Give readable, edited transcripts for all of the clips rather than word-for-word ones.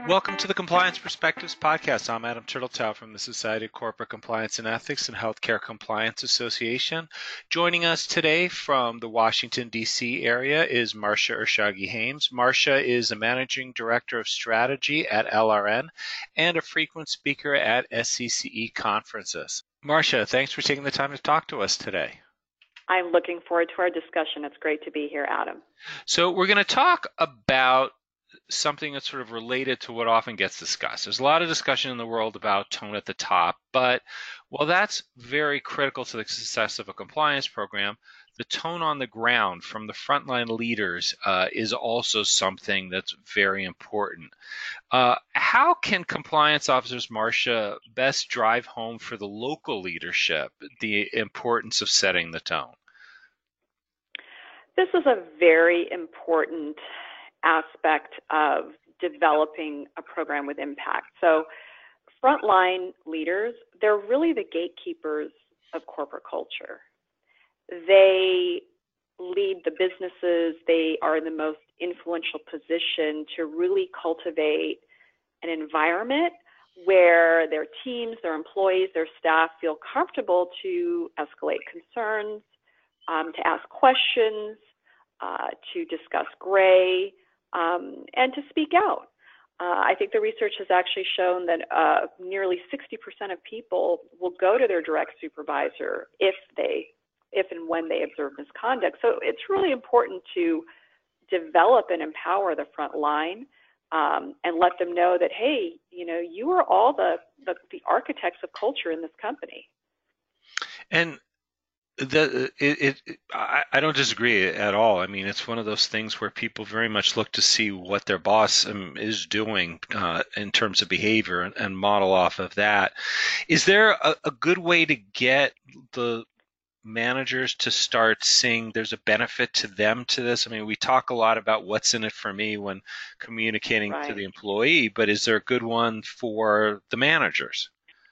Welcome to the Compliance Perspectives Podcast. I'm Adam Turtletail from the Society of Corporate Compliance and Ethics and Healthcare Compliance Association. Joining us today from the Washington, D.C. area is Marcia Ershagi-Hames. Marcia is the Managing Director of Strategy at LRN and a frequent speaker at SCCE conferences. Marcia, thanks for taking the time to talk to us today. I'm looking forward to our discussion. It's great to be here, Adam. So we're going to talk about something that's sort of related to what often gets discussed. There's a lot of discussion in the world about tone at the top, but while that's very critical to the success of a compliance program, the tone on the ground from the frontline leaders is also something that's very important. How can compliance officers, Marcia, best drive home for the local leadership the importance of setting the tone? This is a very important aspect of developing a program with impact. So frontline leaders, they're really the gatekeepers of corporate culture. They lead the businesses. They are in the most influential position to really cultivate an environment where their teams, their employees, their staff feel comfortable to escalate concerns, to ask questions, to discuss gray, and to speak out. I think the research has actually shown that nearly 60% of people will go to their direct supervisor if and when they observe misconduct. So it's really important to develop and empower the front line and let them know that, hey, you are all the architects of culture in this company. And I don't disagree at all. I mean, it's one of those things where people very much look to see what their boss is doing in terms of behavior and model off of that. Is there a good way to get the managers to start seeing there's a benefit to them to this? I mean, we talk a lot about what's in it for me when communicating to the employee, but is there a good one for the managers?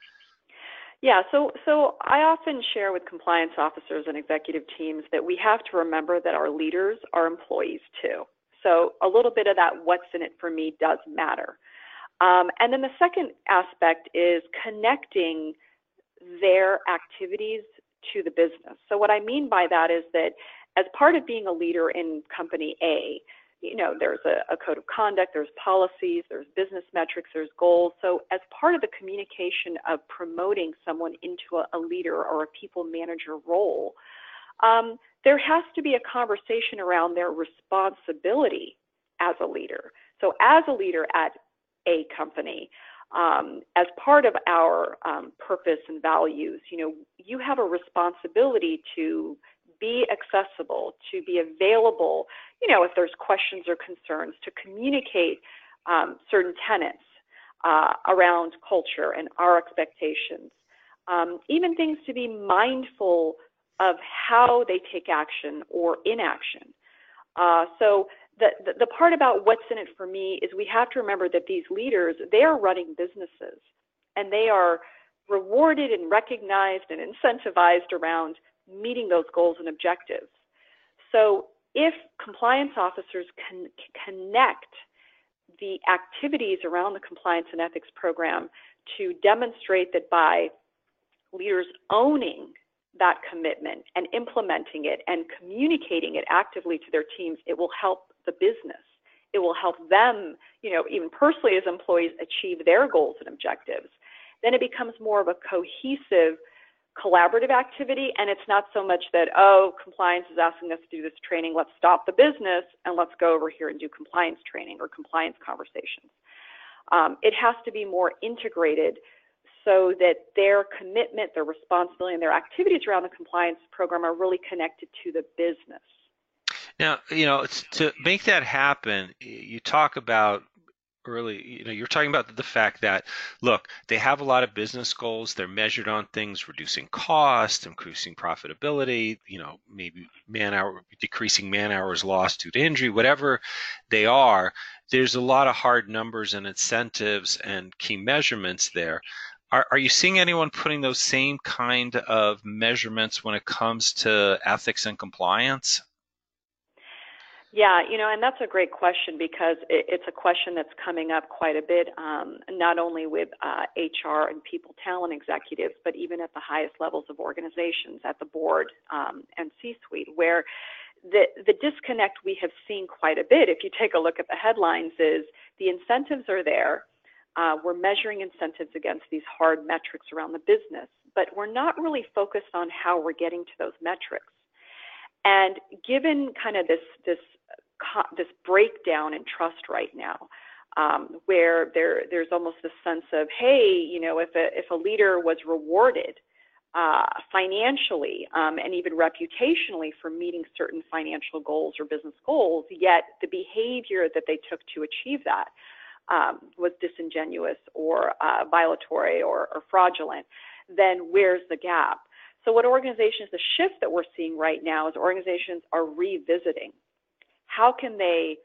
Yeah, so I often share with compliance officers and executive teams that we have to remember that our leaders are employees too. So a little bit of that what's in it for me does matter. And then the second aspect is connecting their activities to the business. So what I mean by that is that as part of being a leader in company A, there's a code of conduct, there's policies, there's business metrics, there's goals. So as part of the communication of promoting someone into a leader or a people manager role, there has to be a conversation around their responsibility as a leader. So as a leader at a company, as part of our purpose and values, you have a responsibility to be accessible, to be available, if there's questions or concerns, to communicate certain tenets around culture and our expectations. Even things to be mindful of how they take action or inaction. So the part about what's in it for me is we have to remember that these leaders, they are running businesses and they are rewarded and recognized and incentivized around meeting those goals and objectives. So if compliance officers can connect the activities around the compliance and ethics program to demonstrate that by leaders owning that commitment and implementing it and communicating it actively to their teams, it will help the business. It will help them, even personally as employees, achieve their goals and objectives. Then it becomes more of a cohesive, collaborative activity, and it's not so much that, compliance is asking us to do this training, let's stop the business and let's go over here and do compliance training or compliance conversations. It has to be more integrated so that their commitment, their responsibility, and their activities around the compliance program are really connected to the business. Now, to make that happen, you talk about early, you're talking about the fact that, look, they have a lot of business goals. They're measured on things, reducing cost, increasing profitability, maybe decreasing man hours lost due to injury, whatever they are. There's a lot of hard numbers and incentives and key measurements there. Are you seeing anyone putting those same kind of measurements when it comes to ethics and compliance? Yeah, and that's a great question because it's a question that's coming up quite a bit, not only with HR and people talent executives, but even at the highest levels of organizations, at the board and C-suite, where the disconnect we have seen quite a bit, if you take a look at the headlines, is the incentives are there. We're measuring incentives against these hard metrics around the business, but we're not really focused on how we're getting to those metrics. And given kind of this breakdown in trust right now, where there's almost a sense of, hey, if a leader was rewarded financially and even reputationally for meeting certain financial goals or business goals, yet the behavior that they took to achieve that was disingenuous or violatory or fraudulent, then where's the gap? So what organizations, the shift that we're seeing right now is organizations are revisiting. How can they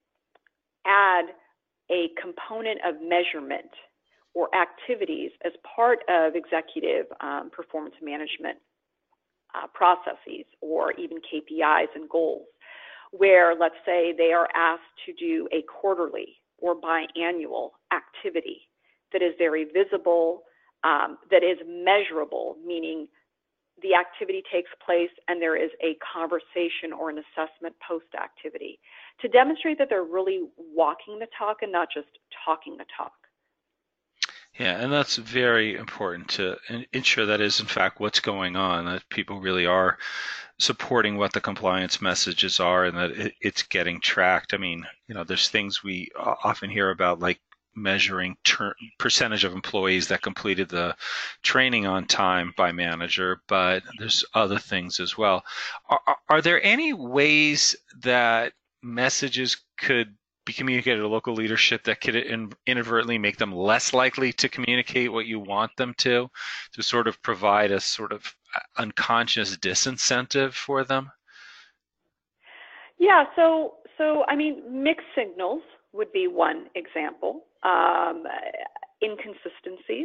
add a component of measurement or activities as part of executive performance management processes or even KPIs and goals, where let's say they are asked to do a quarterly or biannual activity that is very visible, that is measurable, meaning the activity takes place and there is a conversation or an assessment post-activity to demonstrate that they're really walking the talk and not just talking the talk. Yeah, and that's very important to ensure that is in fact what's going on, that people really are supporting what the compliance messages are and that it's getting tracked. I mean, there's things we often hear about, like measuring percentage of employees that completed the training on time by manager, but there's other things as well. Are there any ways that messages could be communicated to local leadership that could inadvertently make them less likely to communicate what you want them to sort of provide a sort of unconscious disincentive for them? Yeah, so I mean, mixed signals would be one example. Inconsistencies,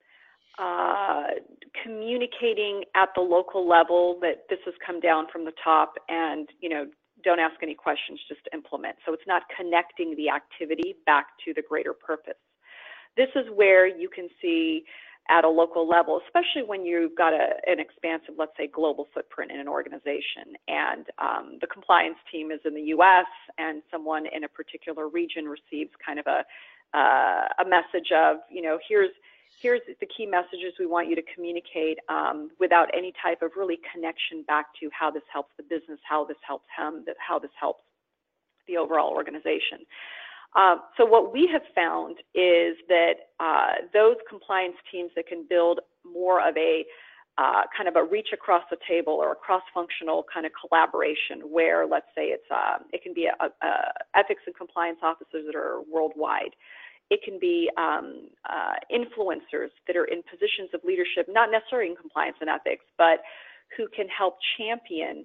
communicating at the local level that this has come down from the top and, don't ask any questions, just implement. So it's not connecting the activity back to the greater purpose. This is where you can see at a local level, especially when you've got an expansive, let's say, global footprint in an organization, and the compliance team is in the U.S. and someone in a particular region receives kind of a message of, here's the key messages we want you to communicate without any type of really connection back to how this helps the business, how this helps him, how this helps the overall organization. So what we have found is that those compliance teams that can build more of a kind of a reach across the table or a cross-functional kind of collaboration where, let's say, it can be ethics and compliance officers that are worldwide. It can be influencers that are in positions of leadership, not necessarily in compliance and ethics, but who can help champion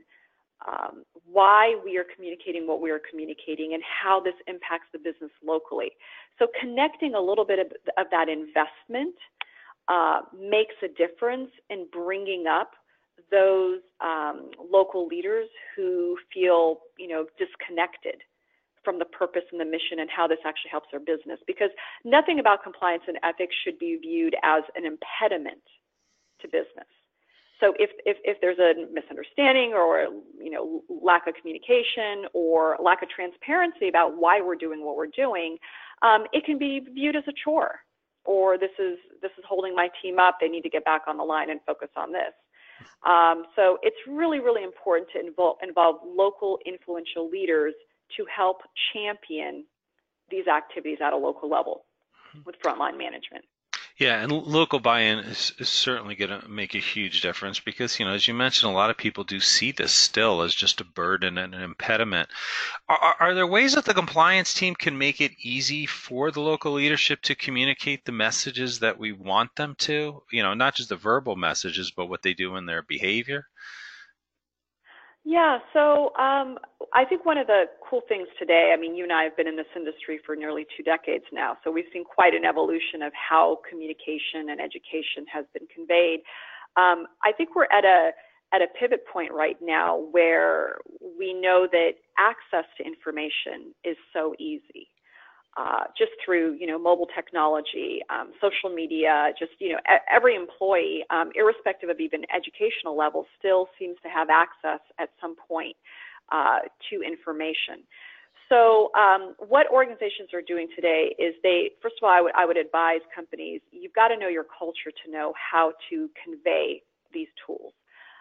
why we are communicating what we are communicating and how this impacts the business locally. So connecting a little bit of that investment makes a difference in bringing up those local leaders who feel, disconnected from the purpose and the mission and how this actually helps their business. Because nothing about compliance and ethics should be viewed as an impediment to business. So if there's a misunderstanding or lack of communication or lack of transparency about why we're doing what we're doing, it can be viewed as a chore, or this is holding my team up. They need to get back on the line and focus on this. So it's really, really important to involve local influential leaders to help champion these activities at a local level with frontline management. Yeah, and local buy-in is certainly going to make a huge difference because, as you mentioned, a lot of people do see this still as just a burden and an impediment. Are there ways that the compliance team can make it easy for the local leadership to communicate the messages that we want them to? Not just the verbal messages, but what they do in their behavior? Yeah, so I think one of the cool things today, I mean, you and I have been in this industry for nearly 2 decades now, so we've seen quite an evolution of how communication and education has been conveyed. I think we're at at a pivot point right now where we know that access to information is so easy. Just through, mobile technology, social media, just, every employee, irrespective of even educational level, still seems to have access at some point to information. So what organizations are doing today is first of all, I would advise companies, you've got to know your culture to know how to convey these tools.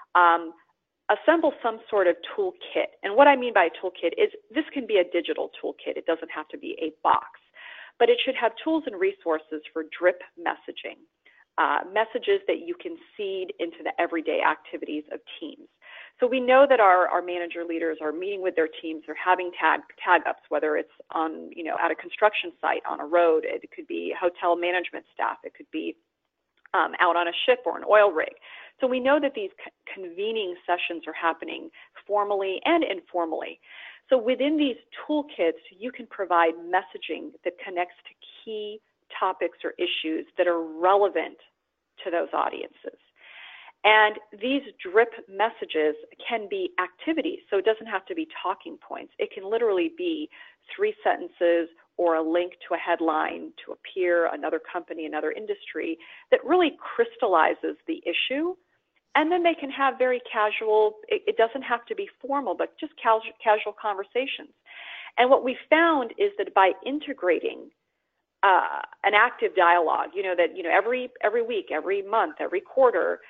Assemble some sort of toolkit. And what I mean by a toolkit is this can be a digital toolkit. It doesn't have to be a box. But it should have tools and resources for drip messaging, messages that you can seed into the everyday activities of teams. So we know that our manager leaders are meeting with their teams, they're having tag-ups, whether it's on, at a construction site, on a road, it could be hotel management staff, it could be out on a ship or an oil rig. So we know that these convening sessions are happening formally and informally. So within these toolkits, you can provide messaging that connects to key topics or issues that are relevant to those audiences. And these drip messages can be activities, so it doesn't have to be talking points. It can literally be 3 sentences or a link to a headline, to a peer, another company, another industry, that really crystallizes the issue. And then they can have very casual, it doesn't have to be formal, but just casual conversations. And what we found is that by integrating an active dialogue, every week, every month, every quarter,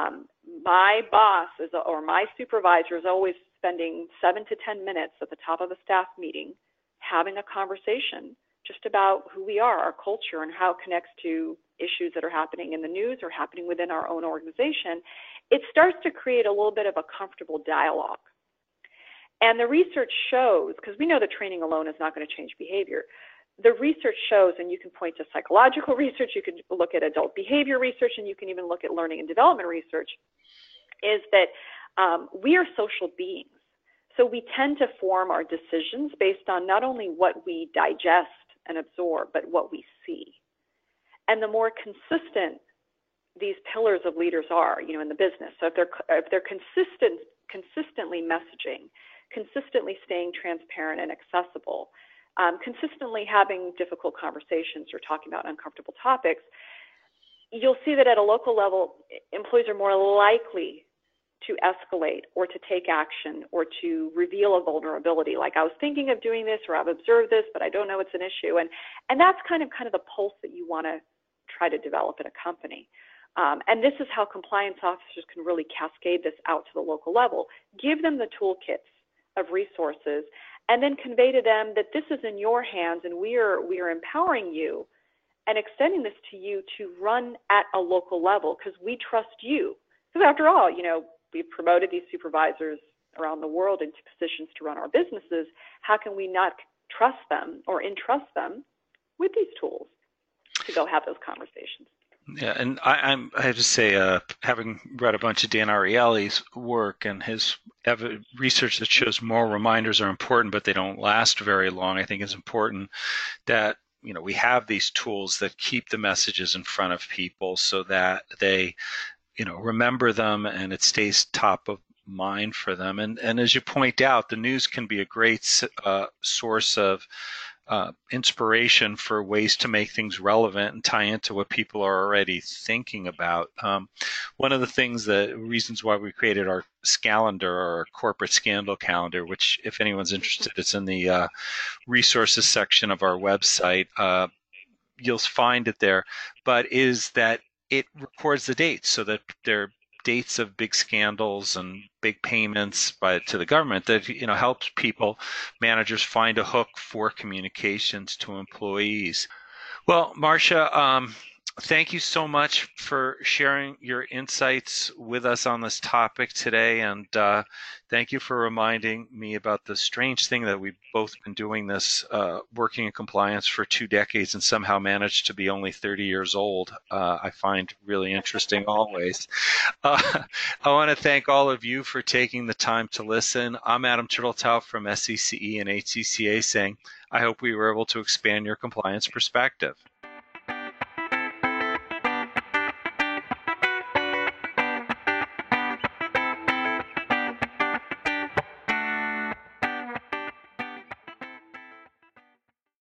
my boss or my supervisor is always spending 7 to 10 minutes at the top of a staff meeting having a conversation just about who we are, our culture, and how it connects to issues that are happening in the news or happening within our own organization. It starts to create a little bit of a comfortable dialogue. And the research shows, because we know that training alone is not going to change behavior, the research shows, and you can point to psychological research, you can look at adult behavior research, and you can even look at learning and development research, is that we are social beings. So we tend to form our decisions based on not only what we digest and absorb, but what we see. And the more consistent these pillars of leaders are, in the business, so if they're consistently messaging, consistently staying transparent and accessible, consistently having difficult conversations or talking about uncomfortable topics, you'll see that at a local level, employees are more likely to escalate or to take action or to reveal a vulnerability, like I was thinking of doing this or I've observed this, but I don't know it's an issue. And that's kind of the pulse that you want to try to develop in a company. And this is how compliance officers can really cascade this out to the local level. Give them the toolkits of resources and then convey to them that this is in your hands and we are empowering you and extending this to you to run at a local level because we trust you. Because after all, we've promoted these supervisors around the world into positions to run our businesses. How can we not trust them or entrust them with these tools to go have those conversations? Yeah, and I have to say, having read a bunch of Dan Ariely's work and his research that shows more reminders are important, but they don't last very long, I think it's important that we have these tools that keep the messages in front of people so that they remember them and it stays top of mind for them. And as you point out, the news can be a great source of inspiration for ways to make things relevant and tie into what people are already thinking about. One of the reasons why we created our Scalendar, or our corporate scandal calendar, which if anyone's interested, it's in the resources section of our website. You'll find it there, but is that it records the dates so that they're dates of big scandals and big payments to the government that helps managers find a hook for communications to employees. Well, Marcia, thank you so much for sharing your insights with us on this topic today, and thank you for reminding me about the strange thing that we've both been doing this, working in compliance for 2 decades and somehow managed to be only 30 years old. I find really interesting always. I want to thank all of you for taking the time to listen. I'm Adam Turteltaub from SCCE and HCCA saying, I hope we were able to expand your compliance perspective.